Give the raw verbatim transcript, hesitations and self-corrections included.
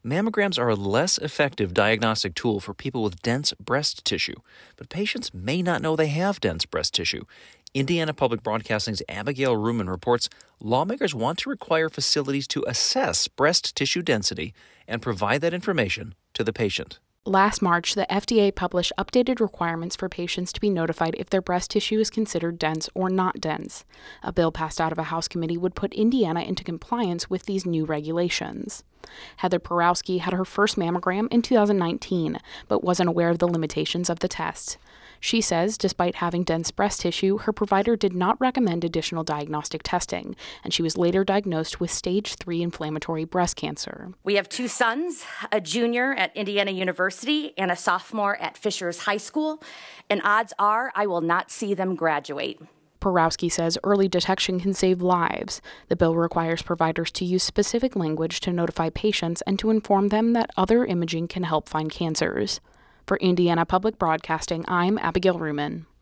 Mammograms are a less effective diagnostic tool for people with dense breast tissue, but patients may not know they have dense breast tissue. Indiana Public Broadcasting's Abigail Ruman reports lawmakers want to require facilities to assess breast tissue density and provide that information to the patient. Last March, the F D A published updated requirements for patients to be notified if their breast tissue is considered dense or not dense. A bill passed out of a House committee would put Indiana into compliance with these new regulations. Heather Porowski had her first mammogram in two thousand nineteen, but wasn't aware of the limitations of the test. She says, despite having dense breast tissue, her provider did not recommend additional diagnostic testing, and she was later diagnosed with stage three inflammatory breast cancer. We have two sons, a junior at Indiana University and a sophomore at Fishers High School, and odds are I will not see them graduate. Porowski says early detection can save lives. The bill requires providers to use specific language to notify patients and to inform them that other imaging can help find cancers. For Indiana Public Broadcasting, I'm Abigail Ruman.